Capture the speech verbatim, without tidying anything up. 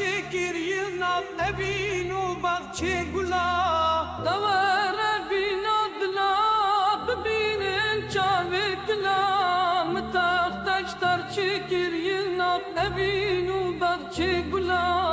چکر ینا نبین و بغچه گلا دور بینا دلا ببینن چاوی دلا متاختش تر چکر ینا نبین و بغچه گلا